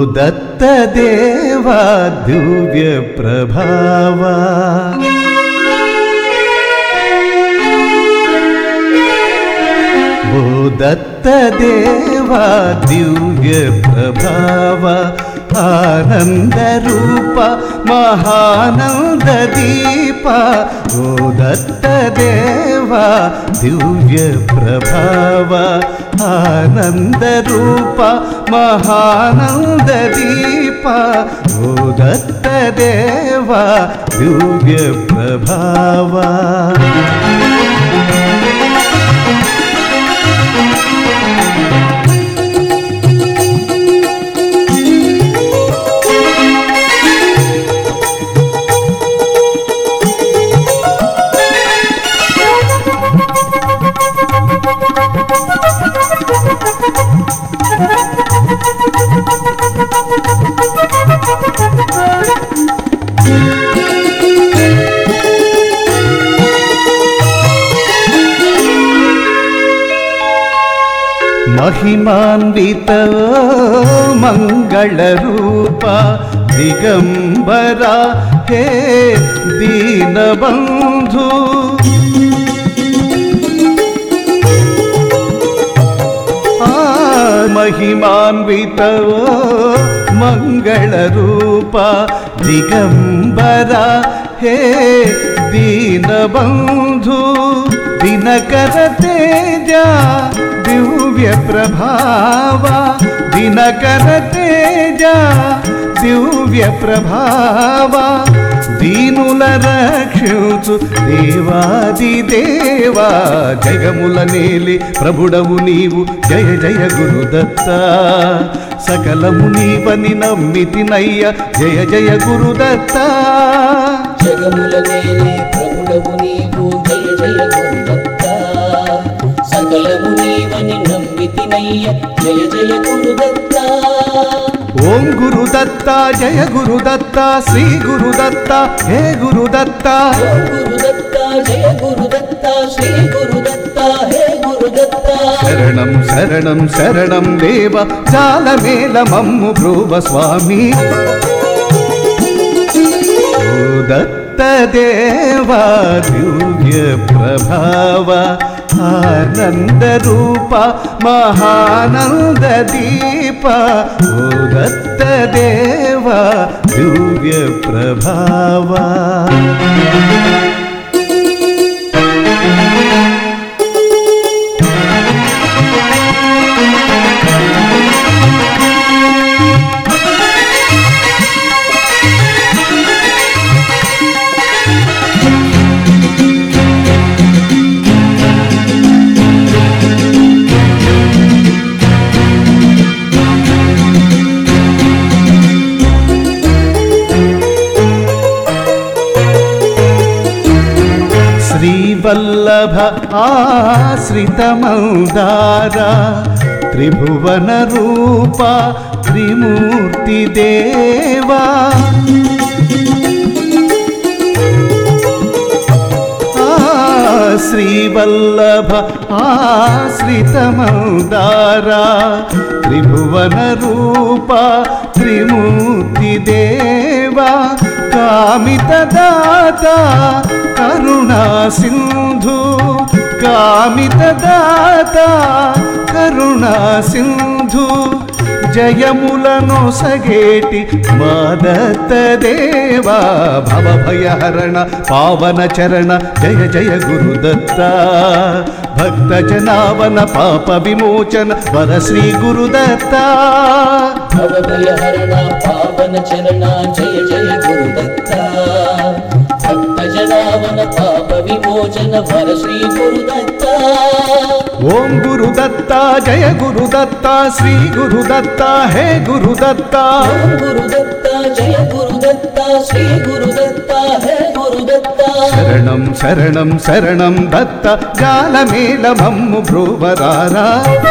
दत्तदेवा दिव्य प्रभावा ओ दत्तदेवा दिव्य प्रभावा आनंद रूप महानंद दीप ओ दत्तदेवा दिव्य प्रभावा आनंद रूप महानंद दीप ओ दत्तदेवा दिव्य प्रभावा महिमान्वित मंगल रूप दिगंबरा हे दीनबंधु महिमान्वित मंगल रूप दिगंबरा हे दीनबंधु दिनकर तेजा दिव्य प्रभावा दिनकर तेजा दिव्य प्रभावा दीनुल रक्षिंचु देवादिदेवा जगमुल नेलि प्रभुडवु नीवु जय जय गुरुदत्त सकलमु नीवनि नम्मितिनय्य जय जय गुरुदत्त जगमुल नेलि प्रभुडवु नीवु जय जय गुरुदत्त सकलमु नीवनि नम्मितिनय्य जय जय गुरुदत्त ओम गुरुदत्ता जय गुरुदत्ता श्री गुरुदत्ता हे गुरुदत्ता ओम गुरुदत्ता जय गुरुदत्ता श्री गुरुदत्ता हे गुरुदत्ता शरणं शरणं शरणं देव जालमेल मम्मु ब्रूव स्वामी ओ दत्तदेवा दिव्य प्रभावा आनंद रूप महानंद दीप ओ दत्तदेवा दिव्य प्रभावा वल्लभ आश्रित मंदारा त्रिभुवन रूप त्रिमूर्ति देवा श्रीवल्लभ आश्रित मंदारा त्रिभुवन रूप त्रिमूर्ति देवा कामित दाता करुणा सिंधु कामित दाता करुणा सिंधु जयमुలను सगेटी మా దత్తదేవా భవ భయహరణ పావన చరణ జయ జయ గురుదత్త భక్త జనావన పాప విమోచన వర శ్రీ గురుదత్త భవ భయహరణ పావన చరణ జయ జయ గురుదత్త భక్త జనావన పాప విమోచన వర శ్రీ గురుదత్త ओम गुरुदत्ता जय गुरुदत्ता श्री गुरुदत्ता हे गुरुदत्ता ओम गुरुदत्ता जय गुरुदत्ता श्री गुरुदत्ता हे गुरुदत्ता शरणं शरणं शरणं दत्त जालमेल मम्मु ब्रूवरारा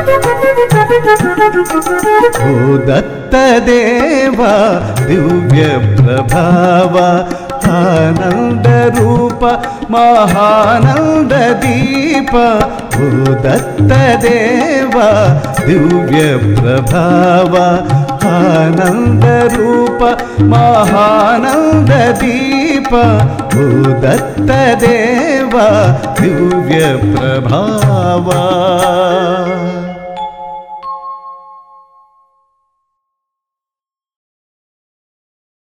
ओ दत्तदेवा दिव्य प्रभावा आनंद रूप महानंद दीप ओ दत्तदेवा दिव्य प्रभावा ఆనందరూప మహానందదీప ఓ దత్తదేవా దివ్య ప్రభావా